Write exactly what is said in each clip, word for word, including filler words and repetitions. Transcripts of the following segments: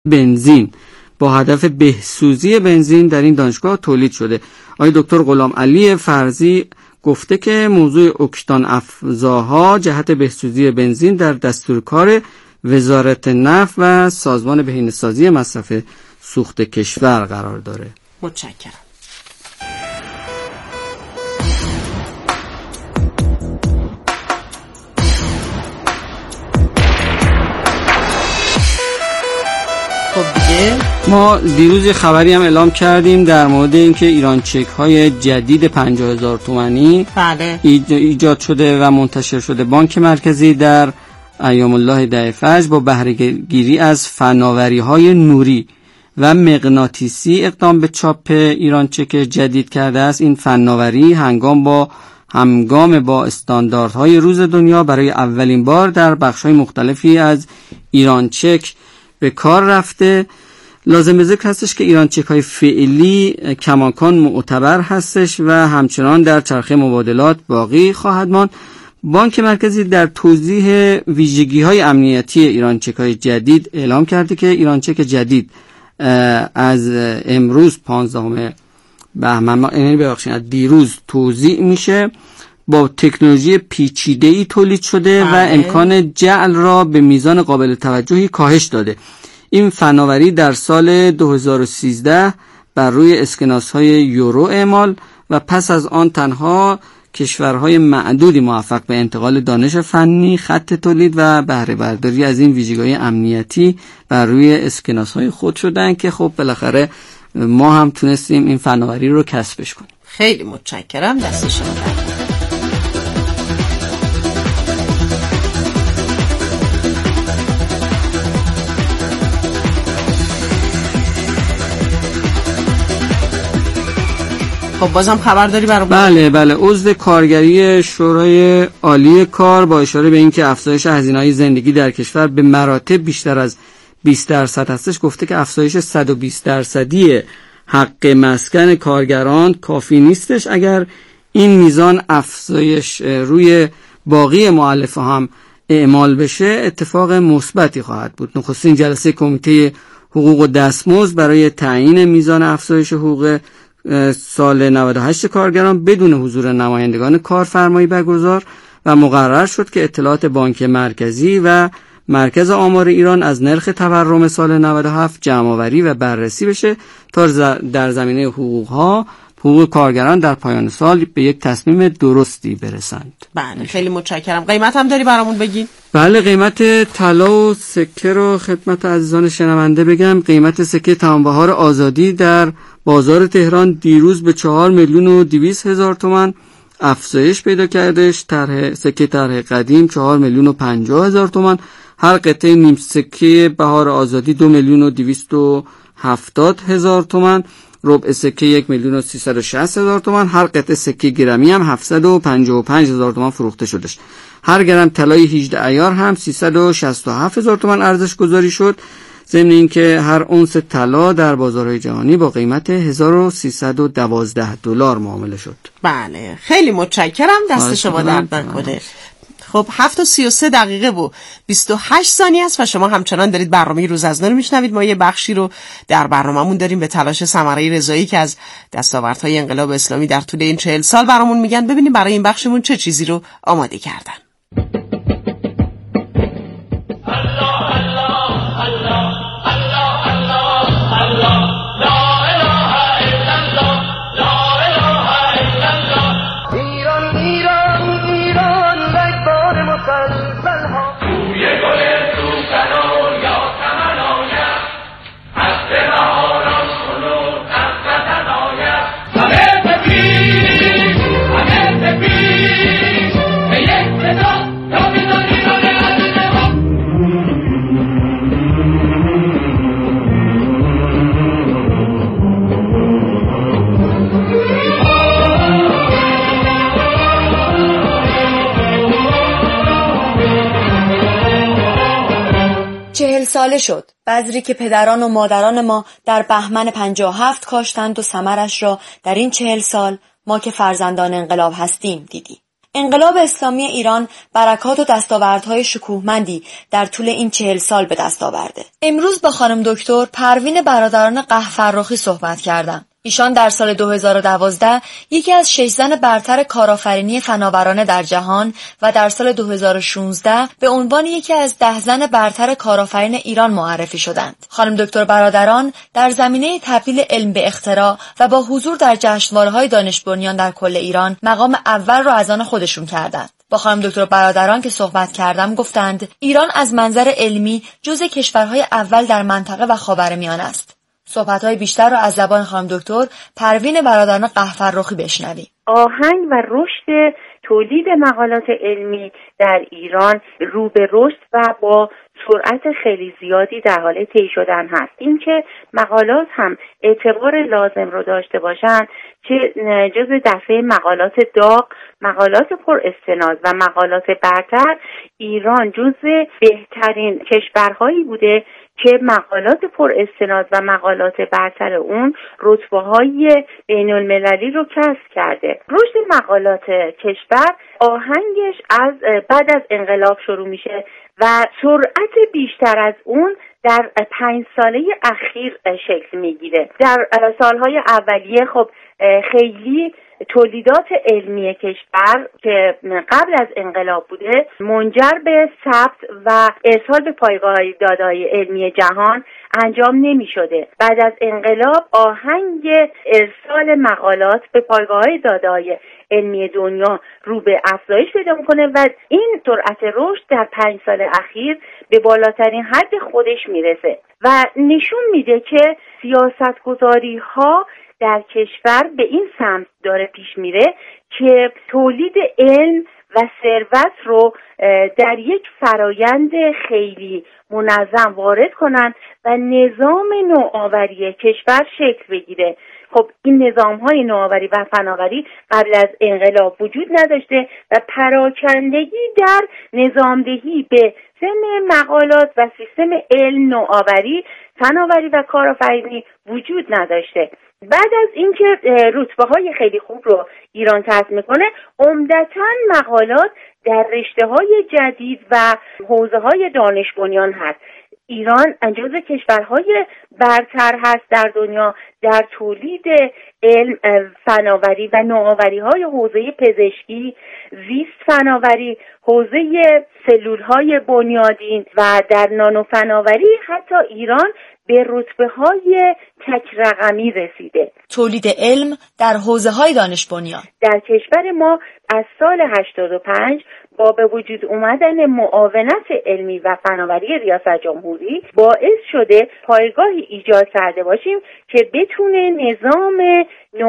بنزین با هدف بهسوزی بنزین در این دانشگاه تولید شده. آقای دکتر غلام علی فرزی گفته که موضوع اکتان افزاها جهت بهسوزی بنزین در دستورکار وزارت نفت و سازمان بهینه‌سازی مصرف سوخت کشور قرار داره. متشکرم. خب دیگه ما دیروز خبری هم اعلام کردیم در مورد اینکه ایران چک های جدید پنجاه هزار تومانی بله ایجاد شده و منتشر شده. بانک مرکزی در ایام الله ده فجر با بهره گیری از فناوری های نوری و مغناطیسی اقدام به چاپ ایران چک جدید کرده است. این فناوری هنگام با همگام با استانداردهای روز دنیا برای اولین بار در بخش‌های مختلفی از ایران چک به کار رفته. لازم به ذکر هستش که ایران چک های فعلی کماکان معتبر هستش و همچنان در چرخه مبادلات باقی خواهد ماند. بانک مرکزی در توضیح ویژگی های امنیتی ایران چک های جدید اعلام کرده که ایران چک جدید از امروز پانزدهم بهمن، یعنی ببخشید از دیروز توزیع میشه، با تکنولوژی پیچیده‌ای تولید شده و امکان جعل را به میزان قابل توجهی کاهش داده. این فناوری در سال دو هزار و سیزده بر روی اسکناس‌های یورو اعمال و پس از آن تنها کشورهای معدودی موفق به انتقال دانش فنی، خط تولید و بهره برداری از این ویژگی‌های امنیتی بر روی اسکناس‌های خود شدن که خب بالاخره ما هم تونستیم این فناوری رو کسبش کنیم. خیلی متشکرم، دست شما درد. خب بازم خبر داری برام؟ بله بله عضو کارگری شورای عالی کار با اشاره به اینکه افزایش هزینه‌های زندگی در کشور به مراتب بیشتر از بیست درصد هستش، گفته که افزایش صد و بیست درصدی حق مسکن کارگران کافی نیستش. اگر این میزان افزایش روی باقی مؤلفه هم اعمال بشه اتفاق مثبتی خواهد بود. نخستین جلسه کمیته حقوق و دستمزد برای تعیین میزان افزایش حقوق سال نود و هشت کارگران بدون حضور نمایندگان کارفرمایی برگزار و مقرر شد که اطلاعات بانک مرکزی و مرکز آمار ایران از نرخ تورم سال نود و هفت جمع‌آوری و بررسی بشه تا در زمینه حقوق‌ها حقوق کارگران در پایان سال به یک تصمیم درستی برسند. بله خیلی متشکرم. قیمت هم داری برامون بگین؟ بله قیمت طلا و سکه رو خدمت عزیزان شنونده بگم. قیمت سکه تمام‌بهار آزادی در بازار تهران دیروز به چهار میلیون و دویست هزار تومان افزایش پیدا کردش. طرح سکه طرح قدیم چهار میلیون و پنجاه هزار تومان. هر قطعه نیم سکه بهار آزادی دو میلیون و دویست و هفتاد هزار تومان. ربع سکه یک میلیون و سیصد و شصت هزار تومان. هر قطعه سکه گرمی هم هفتصد و پنجاه و پنج هزار تومان فروخته شدش. هر گرم طلای هجده عیار هم سیصد و شصت و هفت هزار تومان ارزش گذاری شد. ضمن اینکه هر اونس طلا در بازارهای جهانی با قیمت هزار و سیصد و دوازده دلار معامله شد. بله خیلی متشکرم، دست شما درد نکنه. خب هفت و سی و سه دقیقه و بیست و هشت ثانیه است و شما همچنان دارید برنامه روز از نو رو میشنوید. ما یه بخشی رو در برنامه‌مون داریم به تلاش سمره رضایی که از دستاوردهای انقلاب اسلامی در طول این چهل سال برامون میگن. ببینیم برای این بخشمون چه چیزی رو آماده کردن. چهل ساله شد بذری که پدران و مادران ما در بهمن پنجاه و هفت کاشتند و ثمرش را در این چهل سال ما که فرزندان انقلاب هستیم دیدیم. انقلاب اسلامی ایران برکات و دستاوردهای شکوهمندی در طول این چهل سال به دست آورده. امروز با خانم دکتر پروین برادران قحفرخی صحبت کردم. ایشان در سال دو هزار و دوازده یکی از شش زن برتر کارآفرینی فناورانه در جهان و در سال دو هزار و شانزده به عنوان یکی از ده زن برتر کارآفرین ایران معرفی شدند. خانم دکتر برادران در زمینه تبدیل علم به اختراع و با حضور در جشنواره‌های دانش بنیان در کل ایران مقام اول را از آن خودشون کردند. با خانم دکتر برادران که صحبت کردم گفتند ایران از منظر علمی جزو کشورهای اول در منطقه و خاورمیانه است. صحبت‌های بیشتر را از زبان خانم دکتر پروین برادران قحفرخی بشنویم. آهنگ و رشد تولید مقالات علمی در ایران رو به رشد و با سرعت خیلی زیادی در حال طی شدن هست. اینکه مقالات هم اعتبار لازم رو داشته باشند، چه جزء دسته مقالات داغ، مقالات پر استناد و مقالات برتر، ایران جزء بهترین کشورهایی بوده که مقالات پر استناد و مقالات برتر اون رتبه‌های بین المللی رو کسب کرده. رشد مقالات کشور آهنگش از بعد از انقلاب شروع میشه و سرعت بیشتر از اون در پنج ساله اخیر شکل میگیره. در سالهای اولیه خب خیلی تولیدات علمی کشور که قبل از انقلاب بوده منجر به ثبت و ارسال به پایگاه‌های داده‌های علمی جهان انجام نمی شده. بعد از انقلاب آهنگ ارسال مقالات به پایگاه‌های داده‌های علمی دنیا رو به افزایش پیدا میکنه و این سرعت رشد در پنج سال اخیر به بالاترین حد خودش میرسه و نشون میده که سیاستگذاری ها در کشور به این سمت داره پیش میره که تولید علم و ثروت رو در یک فرایند خیلی منظم وارد کنن و نظام نوآوری کشور شکل بگیره. خب این نظام‌های نوآوری و فناوری قبل از انقلاب وجود نداشته و پراکندگی در نظامدهی به سیستم مقالات و سیستم علم، نوآوری، فناوری و کارآفرینی وجود نداشته. بعد از اینکه رتبه‌های خیلی خوب رو ایران کسب میکنه، عمدتاً مقالات در رشته‌های جدید و حوزه‌های دانش بنیان هست. ایران جزو کشورهای برتر هست در دنیا در تولید علم، فناوری و نوآوری‌های حوزه پزشکی، زیست فناوری، حوزه سلول‌های بنیادین و در نانو فناوری حتی ایران به رتبه‌های تک رقمی رسیده. تولید علم در حوزه‌های دانش بنیان در کشور ما از سال هشتاد و پنج با به وجود اومدن معاونت علمی و فناوری ریاست جمهوری باعث شده پایگاهی ایجاد کرده باشیم که بتونه نظام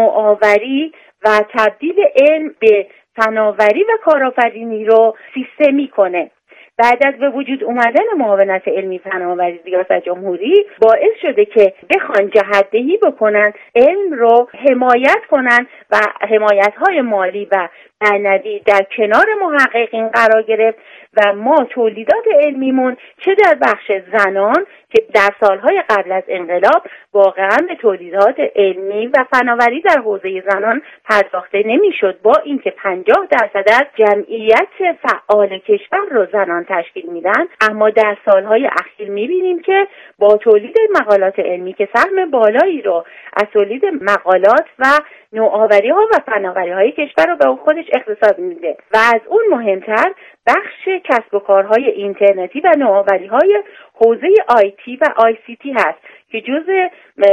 نوآوری و تبدیل علم به فناوری و کارآفرینی رو سیستمی کنه. بعد از به وجود اومدن معاونت علمی فناوری ریاست جمهوری باعث شده که بخوان جهت‌دهی بکنن، علم رو حمایت کنن و حمایت‌های مالی و معنوی در کنار محققین قرار گرفت و ما تولیدات علمیمون چه در بخش زنان که در سالهای قبل از انقلاب واقعا به تولیدات علمی و فناوری در حوزه زنان پرداخته نمیشد، با اینکه پنجاه درصد از جمعیت فعال کشور رو زنان تشکیل میدن، اما در سالهای اخیر میبینیم که با تولید مقالات علمی که سهم بالایی رو از تولید مقالات و نوآوری ها و فناوری های کشور رو به خودش اختصاص میده و از اون مهمتر بخش کسب و کارهای اینترنتی و نوآوری های حوزه آیتی و آی سی تی هست که جزء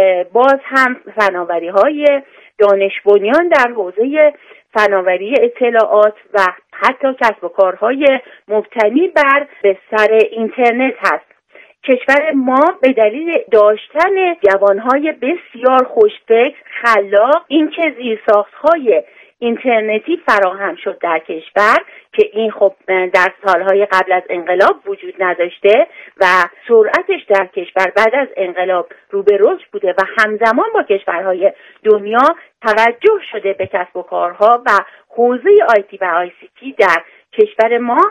باز هم فناوری های دانش بنیان در حوزه فناوری اطلاعات و حتی کسب و کارهای مبتنی بر به سر اینترنت هست. کشور ما به دلیل داشتن جوانهای بسیار خوشفکر، خلاق، اینکه زیرساخت‌های اینترنتی فراهم شد در کشور که این خب در سالهای قبل از انقلاب وجود نداشته و سرعتش در کشور بعد از انقلاب رو به رشد بوده و همزمان با کشورهای دنیا توجه شده به کسب و کارها و حوزه آیتی و آی سی تی در کشور ما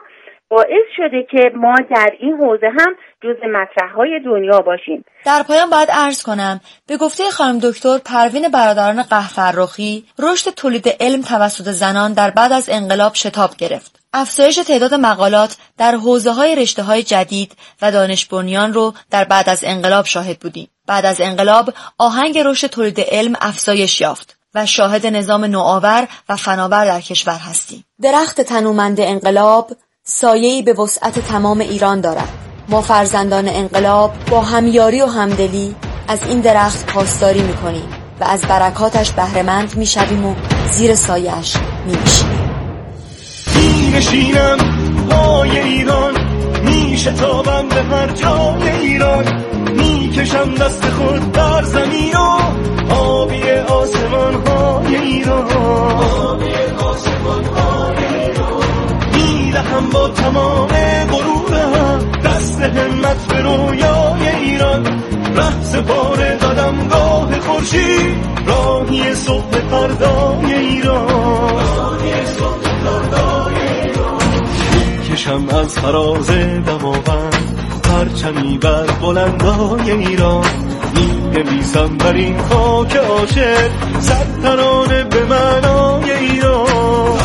باعث شده که ما در این حوزه هم جزء مطرح‌های دنیا باشیم. در پایان باید عرض کنم به گفته خانم دکتر پروین برادران قهفرخی، رشد تولید علم توسط زنان در بعد از انقلاب شتاب گرفت. افزایش تعداد مقالات در حوزه‌های رشته‌های جدید و دانش بنیان رو در بعد از انقلاب شاهد بودیم. بعد از انقلاب آهنگ رشد تولید علم افزایش یافت و شاهد نظام نوآور و فناور در کشور هستیم. درخت تنومند انقلاب سایه‌ای به وسعت تمام ایران دارد. ما فرزندان انقلاب با همیاری و همدلی از این درخت پاسداری می‌کنیم و از برکاتش بهره‌مند می‌شویم و زیر سایه‌اش می‌نشینیم. می‌نشینم پای ایران، می‌شتابم به هر جای ایران، می‌کشم دست خود در زمین و آبی آسمان‌های ایران، آبی آسمان‌های ایران، می‌دهم با تمام غرورم دست همت به رویای ایران، ره سپار قدمگاه خورشید، راهی صبح فردای ایران، راهی صبح فردای ایران، می‌کشم از فراز دماوند پرچمی بر بلندای ایران، می‌نویسم بر این خاک عاشق صد ترانه به معنای ایران.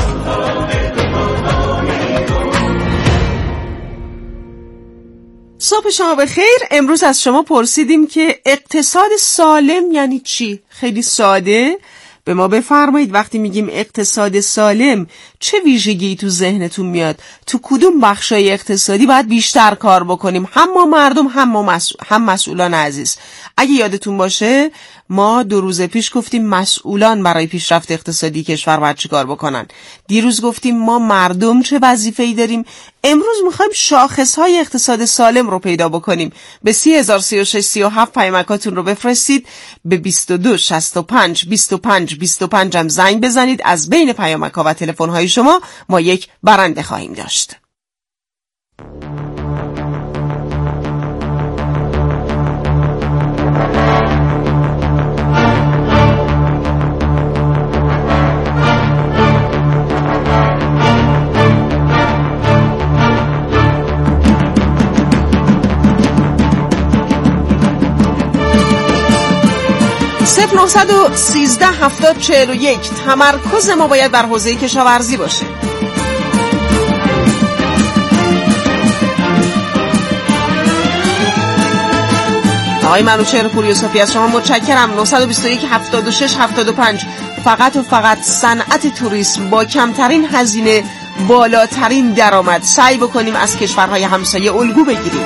صبح شما بخیر. امروز از شما پرسیدیم که اقتصاد سالم یعنی چی؟ خیلی ساده به ما بفرمایید. وقتی میگیم اقتصاد سالم چه ویژگی تو ذهنتون میاد؟ تو کدوم بخشای اقتصادی باید بیشتر کار بکنیم؟ هم ما مردم هم ما مسئول، هم مسئولان عزیز. اگه یادتون باشه ما دو روز پیش گفتیم مسئولان برای پیشرفت اقتصادی کشور باید چی کار بکنن. دیروز گفتیم ما مردم چه وظیفه‌ای داریم. امروز میخوایم شاخصهای اقتصاد سالم رو پیدا بکنیم. به سی هزار سی و شش سی و هفت پیامکاتون رو بفرستید، به بیست و دو شصت و پنج بیست و پنج بیست و پنج هم زنگ بزنید. از بین پیامک‌ها و تلفن‌های شما ما یک برنده خواهیم داشت. صفر نهصد و سیزده هفتاد چهل و یک. تمرکز ما باید بر حوزه کشاورزی باشه. آقای منوچهر پور یوسفی از شما متشکرم. نهصد و بیست و یک هفتاد و شش هفتاد و پنج. فقط و فقط صنعت توریسم با کمترین هزینه بالاترین درآمد. سعی بکنیم از کشورهای همسایه الگو بگیریم.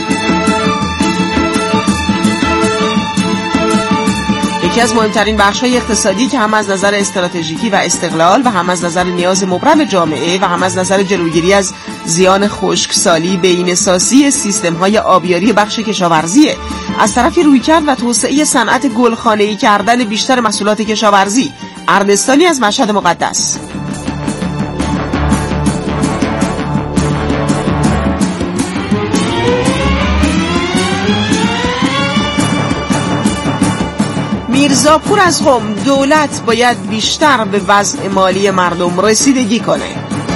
یکی از مهمترین بخش‌های اقتصادی که هم از نظر استراتژیکی و استقلال و هم از نظر نیاز مبرم جامعه و هم از نظر جلوگیری از زیان خشکسالی بین‌سازی سیستم‌های آبیاری بخش کشاورزیه. از طرفی رویکرد و توسعه صنعت گلخانه‌ای کردن بیشتر محصولات کشاورزی. اردستانی از مشهد مقدس. میرزاپور از قم. دولت باید بیشتر به وضع مالی مردم رسیدگی کنه.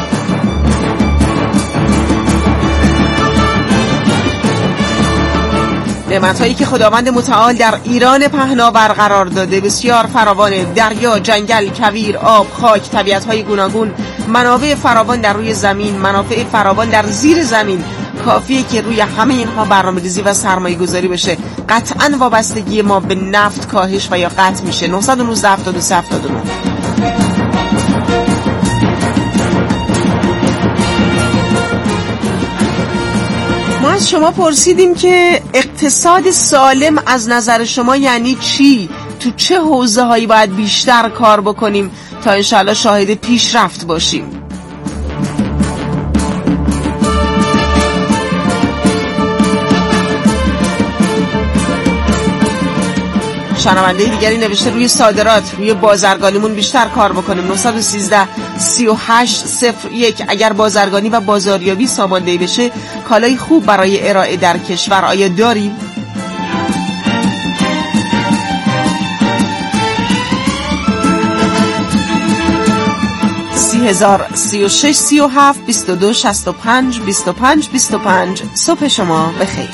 نعمت‌هایی که خداوند متعال در ایران پهناور قرار داده بسیار فراوانه. دریا، جنگل، کویر، آب، خاک، طبیعت‌های گوناگون، منابع فراوان در روی زمین، منافع فراوان در زیر زمین. کافیه که روی همه اینها برنامه‌ریزی و سرمایه گذاری بشه. قطعاً وابستگی ما به نفت کاهش و یا قطع میشه. نه یک نه هفتاد و سه هفتاد و نه. ما از شما پرسیدیم که اقتصاد سالم از نظر شما یعنی چی؟ تو چه حوزه هایی باید بیشتر کار بکنیم تا انشالله شاهد پیشرفت باشیم؟ شنونده دیگری نوشته روی صادرات، روی بازرگانیمون بیشتر کار بکنیم. نه یک سه سی و هشت صفر یک. اگر بازرگانی و بازاریابی ساماندهی بشه کالای خوب برای ارائه در کشور آیا داریم؟ سی هزار سی و شش سی و هفت بیست و دو شصت و پنج بیست و پنج بیست و پنج. صبح شما بخیر.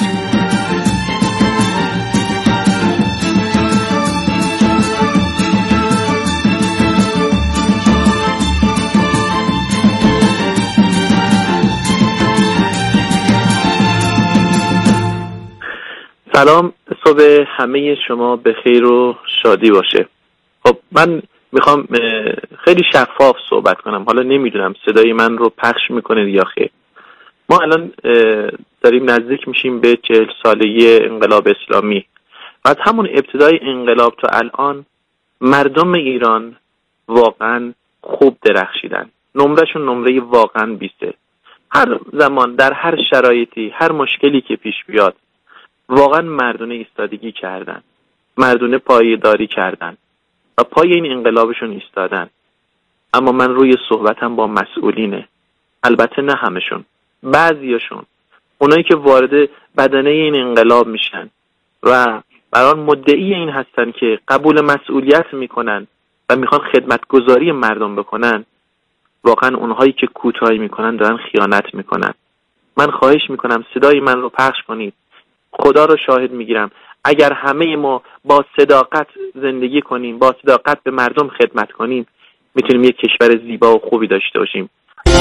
سلام، صبح همه شما به خیر و شادی باشه. خب من میخوام خیلی شفاف صحبت کنم. حالا نمیدونم صدای من رو پخش میکنه یا خیر. ما الان داریم نزدیک میشیم به چهل ساله انقلاب اسلامی و از همون ابتدای انقلاب تا الان مردم ایران واقعا خوب درخشیدن. نمرهشون نمره واقعا بیسته. هر زمان در هر شرایطی هر مشکلی که پیش بیاد واقعا مردونه ایستادگی کردن، مردونه پایداری کردن و پای این انقلابشون ایستادن. اما من روی صحبتم با مسئولینه، البته نه همشون، بعضیاشون، اونایی که وارد بدنه این انقلاب میشن و برای مدعی این هستن که قبول مسئولیت میکنن و میخوان خدمتگزاری مردم بکنن، واقعا اونهایی که کوتاهی میکنن دارن خیانت میکنن. من خواهش میکنم صدای من رو پخش کنید. خدا رو شاهد میگیرم اگر همه ما با صداقت زندگی کنیم، با صداقت به مردم خدمت کنیم، میتونیم یک کشور زیبا و خوبی داشته باشیم.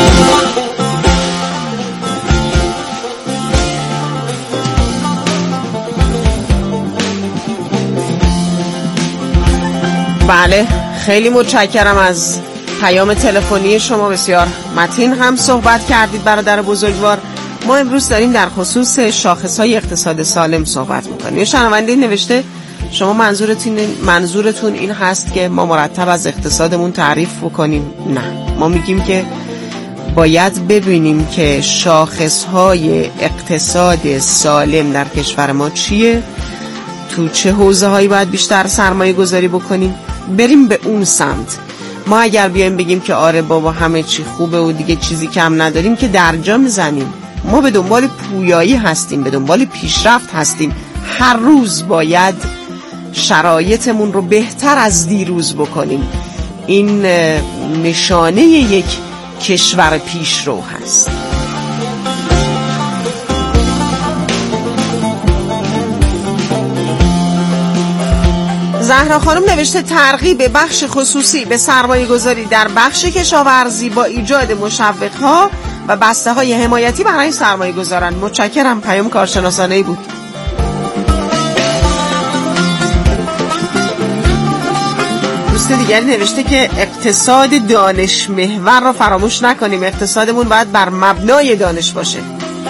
بله، خیلی متشکرم از پیام تلفنی شما، بسیار متین هم صحبت کردید برادر بزرگوار. ما امروز داریم در خصوص شاخص‌های اقتصاد سالم صحبت می‌کنیم. یه شنونده نوشته شما منظورتون منظورتون این هست که ما مرتب از اقتصادمون تعریف بکنیم؟ نه، ما میگیم که باید ببینیم که شاخص‌های اقتصاد سالم در کشور ما چیه، تو چه حوزه‌هایی باید بیشتر سرمایه گذاری بکنیم، بریم به اون سمت. ما اگر بیایم بگیم که آره بابا همه چی خوبه و دیگه چیزی کم نداریم که درجا میزنیم. ما به دنبال پویایی هستیم، به دنبال پیشرفت هستیم. هر روز باید شرایطمون رو بهتر از دیروز بکنیم. این نشانه یک کشور پیشرو هست. زهرا خانم نوشته ترغیب بخش خصوصی به سرمایه گذاری در بخش کشاورزی با ایجاد مشوق‌ها و بسته های حمایتی برای سرمایه گذاران. متشکرم، پیام کارشناسانه‌ای بود. دوست دیگری نوشته که اقتصاد دانش محور رو فراموش نکنیم. اقتصادمون باید بر مبنای دانش باشه.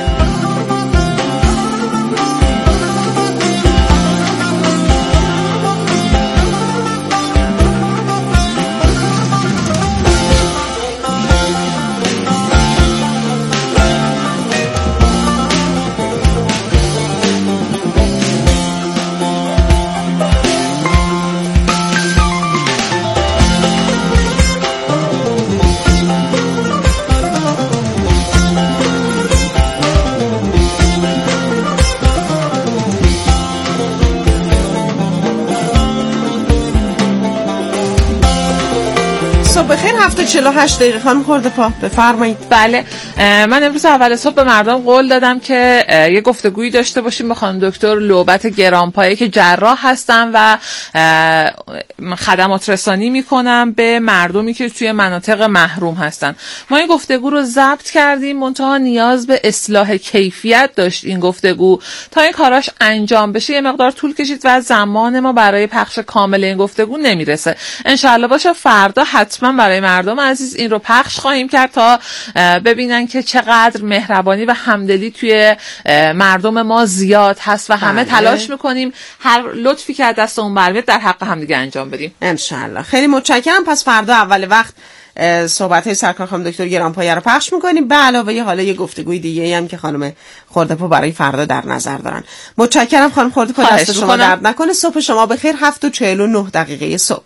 چهل و هشت دقیقه خانم خورده پا بفرمایید. بله، من امروز اول صبح به مردم قول دادم که یه گفتگویی داشته باشیم با خانم دکتر لعبت گرانپایه که جراح هستن و خدمات رسانی میکنم به مردمی که توی مناطق محروم هستن. ما این گفتگو رو ضبط کردیم، منتها نیاز به اصلاح کیفیت داشت این گفتگو. تا این کاراش انجام بشه یه مقدار طول کشید و زمان ما برای پخش کامل این گفتگو نمیرسه. انشالله باشه فردا حتما برای مردم عزیز این رو پخش خواهیم کرد تا ببینن که چقدر مهربانی و همدلی توی مردم ما زیاد هست و همه بله. تلاش میکنیم هر لطفی که دستمون برمیاد در حق همدیگه انجام بدیم انشالله. خیلی متشکرم. پس فردا اول وقت صحبت‌های سرکار خانم دکتر گرانپایه رو پخش میکنیم، به علاوه حالا یه گفتگوی دیگه هم که خانم خرده‌پا برای فردا در نظر دارن. متشکرم خانم خرده‌پا، دست شما درد نکنه. صبح شما بخیر. هفت و چهل و نه دقیقه صبح.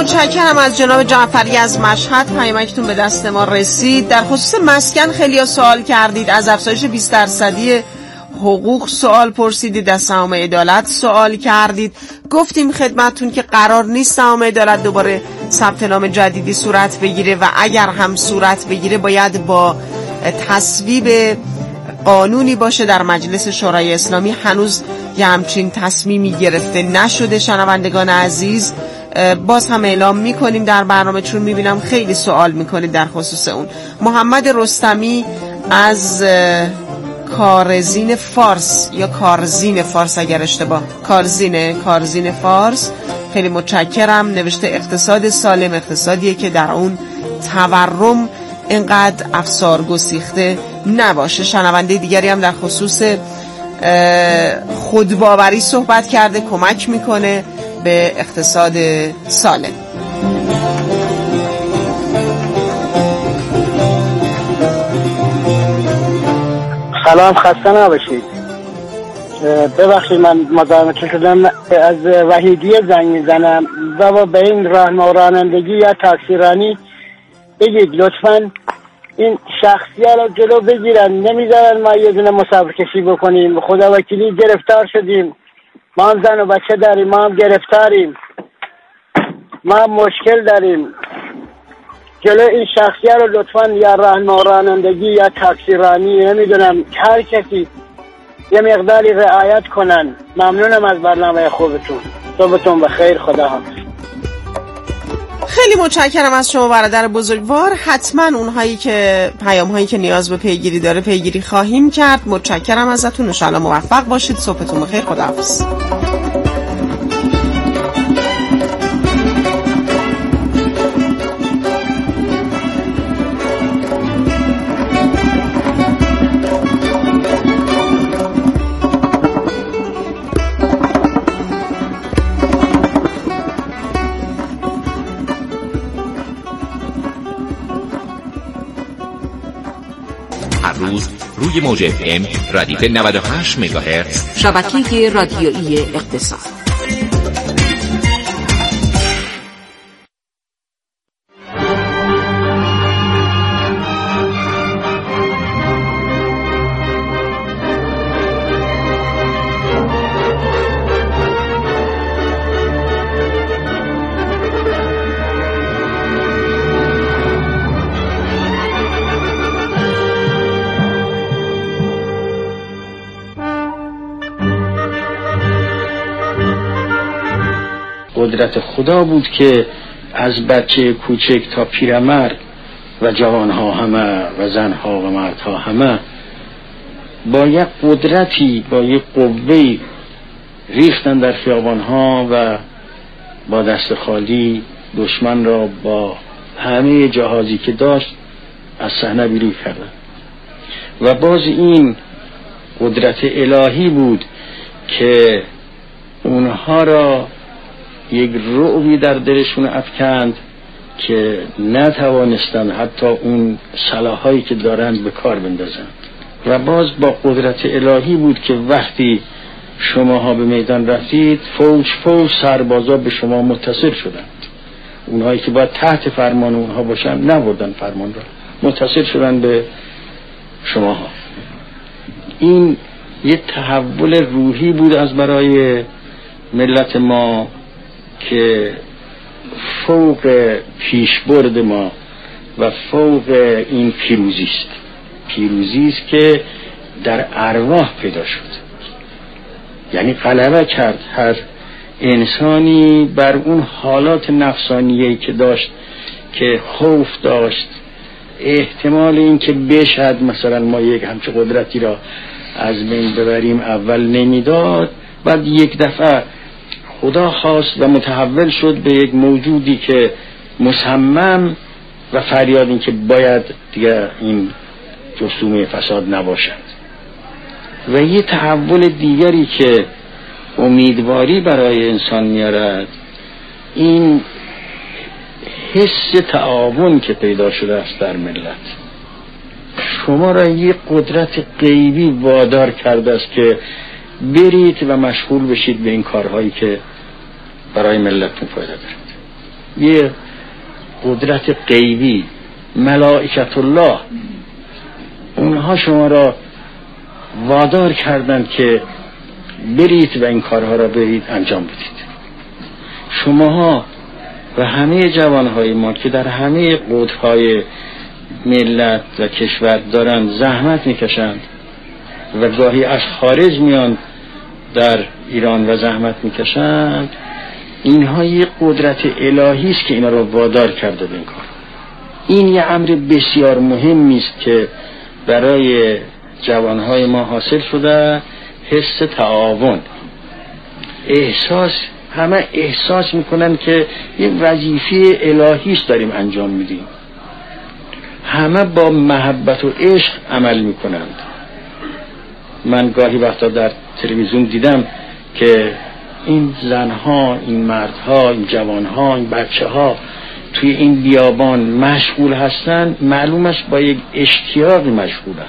متشکرم از جناب جعفری از مشهد. پیامکتون به دست ما رسید. در خصوص مسکن خیلی ها سوال کردید، از افزایش بیست درصدی حقوق سوال پرسیدید، از سهام عدالت سوال کردید. گفتیم خدمتون که قرار نیست سهام عدالت دوباره ثبت نام جدیدی صورت بگیره و اگر هم صورت بگیره باید با تصویب قانونی باشه در مجلس شورای اسلامی. هنوز یه همچین تصمیمی گرفته نشده. شنوندگان عزیز، باز هم اعلام میکنیم در برنامه، چون میبینم خیلی سوال میکنید در خصوص اون. محمد رستمی از کارزین فارس یا کارزین فارس اگر اشتباه کارزینه کارزین فارس، خیلی متشکرم. نوشته اقتصاد سالم اقتصادیه که در اون تورم اینقدر افسار گسیخته نباشه. شنونده دیگری هم در خصوص خودباوری صحبت کرده، کمک میکنه به اقتصاد سالم. سلام، خسته نباشید. ببخشید من مزاحمتون شدم. از وحیدیه زنگ میزنم. بابا به این راهنما رانندگی یا تاکسیرانی بگید لطفاً این شخصیه رو جلو بگیرن، نمیذارن ما یه دونه مسافر کشی بکنیم. خدا وکیلی گرفتار شدیم، ما هم زن و بچه داریم، ما هم گرفتاریم، ما هم مشکل داریم. جلو این شخصیه رو لطفاً یا راهنما رانندگی یا تاکسیرانی، نمیدونم، هر کسی یه مقداری رعایت کنن. ممنونم از برنامه خوبتون. صبحتون بخیر. خدا حافظ. خیلی متشکرم از شما برادر بزرگوار. حتما اونهایی که پیام هایی که نیاز به پیگیری داره پیگیری خواهیم کرد. متشکرم ازتون. ان شاء الله موفق باشید. صبحتون بخیر. خداحافظ. روز روی موج اف ام ردیف نود و هشت مگاهرتز شبکه رادیویی اقتصاد. قدرت خدا بود که از بچه کوچک تا پیرمرد و جوانها همه و زنها و مردها همه با یک قدرتی، با یک قوه‌ای ریختن در خیابانها و با دست خالی دشمن را با همه جهازی که داشت از صحنه بیرون کردن. و باز این قدرت الهی بود که اونها را یک رعبی در دلشون افکند که نتوانستند حتی اون سلاحایی که دارند به کار بندازند. و باز با قدرت الهی بود که وقتی شماها به میدان رفتید فوج فوج سربازا به شما متصل شدند. اونهایی که باید تحت فرمان اونها باشن نبردن فرمان را، متصل شدن به شماها. این یه تحول روحی بود از برای ملت ما که فوق پیشبرد ما و فوق این پیروزی است. پیروزی است که در ارواح پیدا شد، یعنی غلبه کرد هر انسانی بر اون حالات نفسانیه‌ای که داشت، که خوف داشت، احتمال این که بشد مثلا ما یک همچه قدرتی را از بین ببریم اول نمیداد. بعد یک دفعه خدا خواست و متحول شد به یک موجودی که مصمم و فریاد این که باید دیگه این جرثومه فساد نباشد. و یه تحول دیگری که امیدواری برای انسان میارد، این حس تعاون که پیدا شده است در ملت. شما را یه قدرت غیبی وادار کرده است که برید و مشغول بشید به این کارهایی که برای ملتتون فایده دارد. یه قدرت غیبی، ملائکت الله، اونها شما را وادار کردند که برید و این کارها را برید انجام بدید. شماها و همه جوانهای ما که در همه قطب‌های ملت و کشور دارن زحمت میکشند و گاهی از خارج میان در ایران و زحمت میکشند، اینها یک قدرت الهی است که اینا را وادار کرده به این کار. این یه امر بسیار مهمی است که برای جوانهای ما حاصل شده، حس تعاون، احساس، همه احساس میکنن که یه وظیفه الهی است داریم انجام میدیم. همه با محبت و عشق عمل میکنند. من گاهی وقتا در تلویزیون دیدم که این زنها، این مردها، این جوانها، این بچه ها توی این بیابان مشغول هستن، معلوم است با یک اشتیاق مشغولند.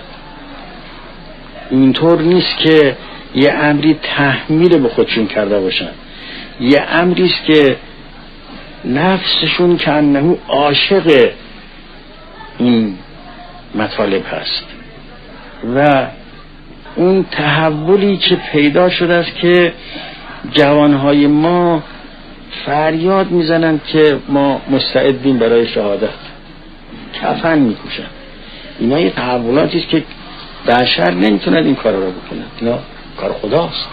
اینطور نیست که یه امری تحمیل به خودشون کرده باشن، یه امری است که نفسشون که انه عاشق این مطالب هست و اون تحولی که پیدا شده است که جوانهای ما فریاد میزنن که ما مستعدیم برای شهادت، کفن میکشن. اینا یه تحولاتی است که بشر نمیتوند این کار را بکنه، اینا کار خداست.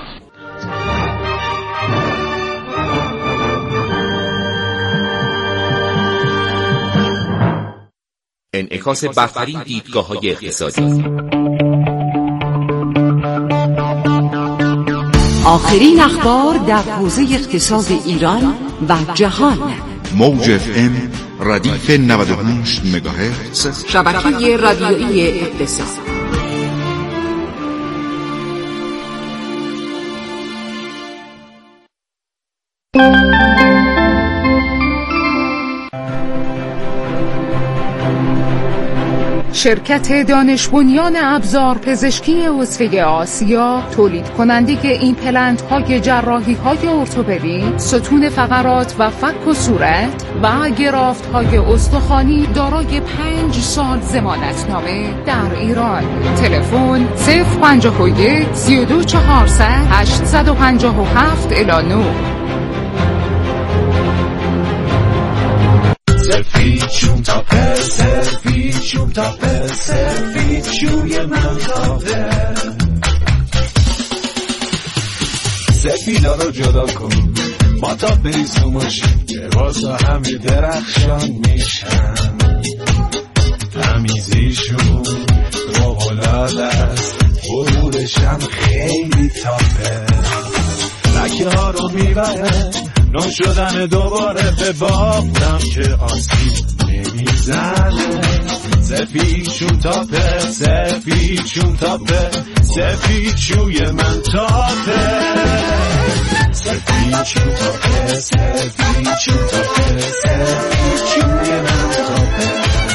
انعکاس برترین دیدگاه‌های اقتصادی. آخرین اخبار در حوزه اقتصاد ایران و جهان. موج اف ام ردیف نود و هشت مگاهرتز، شبکه رادیویی اقتصاد. شرکت دانش بنیان ابزار پزشکی عضوی آسیا، تولید کننده ایمپلنت های جراحی های ارتوپدی، ستون فقرات و فک و صورت و گرافت های استخوانی، دارای پنج سال ضمانتنامه در ایران. تلفن صفر پنجاه و یک سی و دو چهارصد هشتصد و پنجاه و هفت الی نه. سفید شوم تاپه، سفید شوم تاپه، سفید شوی من تاپه. سفیدا رو جدا کن با تا بریز تو ماشین، لباسا همه درخشان میشن. تمیزیشون فوق‌العاده است، غرورشم خیلی تاپه. لکه ها رو میبره نون شدن دوباره به بافتم که آسیب نمیزنه. سفید شون تاپه، سفید شون تاپه، سفید شوی من تاپه. سفید شون تاپه، سفید شون تاپه، سفید شوی من تاپه.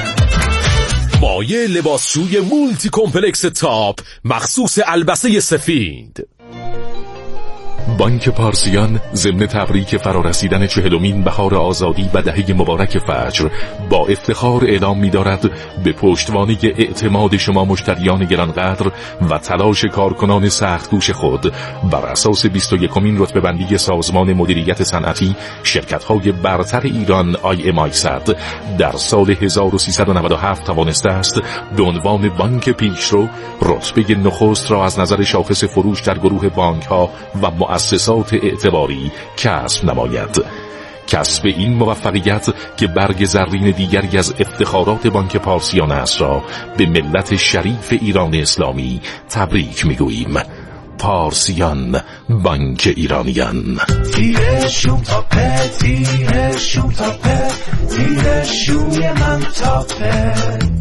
مایه لباسشوی مولتی کمپلکس تاپ مخصوص البسه سفید. بانک پارسیان ضمن تبریک فرارسیدن چهلمین بهار آزادی و دهه مبارک فجر با افتخار اعلام می‌دارد به پشتوانه اعتماد شما مشتریان گرانقدر و تلاش کارکنان سخت‌کوش خود بر اساس بیست و یکمین رتبه بندی سازمان مدیریت صنعتی شرکت‌های برتر ایران آی ام آی صد در سال هزار و سیصد و نود و هفت توانسته است به عنوان بانک پیشرو رتبه نخست را از نظر شاخص فروش در گروه بانک‌ها و مؤسسات اعتباری کسب نماید. کسب این موفقیت که برگ زرین دیگری از افتخارات بانک پارسیان است را به ملت شریف ایران اسلامی تبریک میگوییم. پارسیان، بانک ایرانیان. تیره شوم تاپه، تیره شوم تاپه، تیره شوی من تاپه.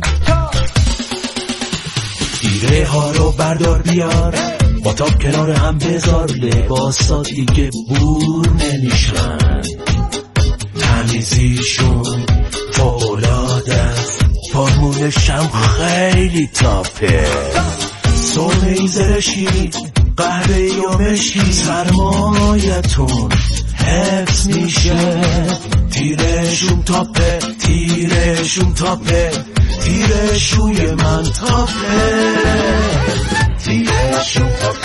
تیره ها رو بردار بیار، با تاپ کنار هم بذار، لباسا دیگه بور نمیشن. تمیزیشون فوق‌العاده است، فرمولشم خیلی تاپه. سرمه‌ای زرشی، قهوه‌ای و مشکی، سرمایتون حفظ میشه. تیرشون تاپه تیرشون تاپه تیرشوی من تاپه تیرشون تاپه